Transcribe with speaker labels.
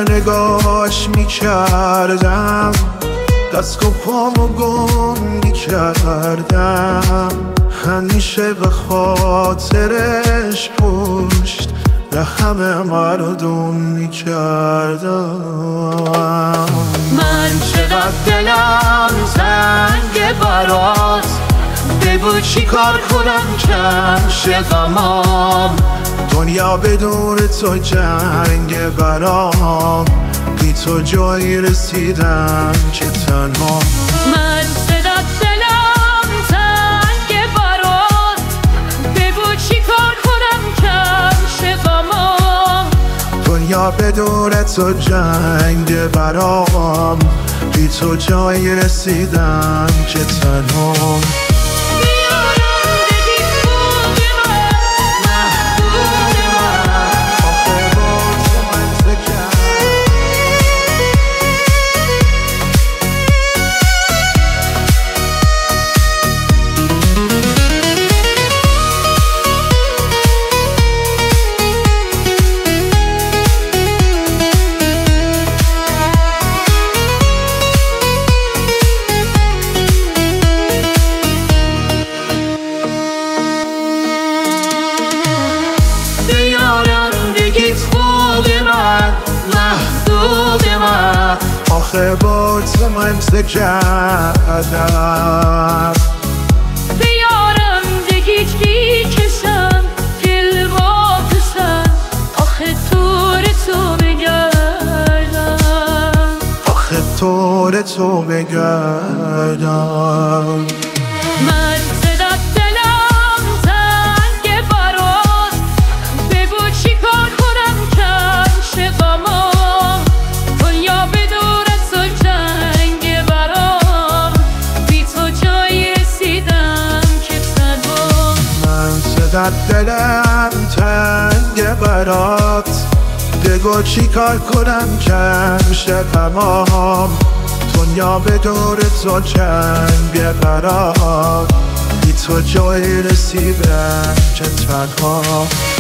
Speaker 1: نگاهش میکردم، دست و پامو گم میکردم، همیشه به خاطرش پشت به همه مردم میکردم.
Speaker 2: من چقدر دلم زنگ برات، بگو چی کار کنم کم شه غمام.
Speaker 1: دنیا بدون تو جنگ برام، بی تو جایی رسیدم که تنها.
Speaker 2: من چقدر دلم زنگ برات، بگو چی کار کنم کم شه غمام.
Speaker 1: دنیا بدون تو جنگ برام، بی تو جایی رسیدم که تنها. آخه با تو من سجدم،
Speaker 2: بیارم دیگه کشم دل با پسم. آخه طور تو بگردم،
Speaker 1: آخه طور تو بگردم.
Speaker 2: من صدت دلم زنگ برات، بگو چی کار کنم کم شه غمام. دنیا بدون تو جنگ برام، بی تو جایی رسیدم که تنها.
Speaker 1: من صدت دلم تنگ برات، بگو چی کار کنم کم شه غمام. دنیا به دور تو جنگ برات، بی تو جایی رسیدم که تنها.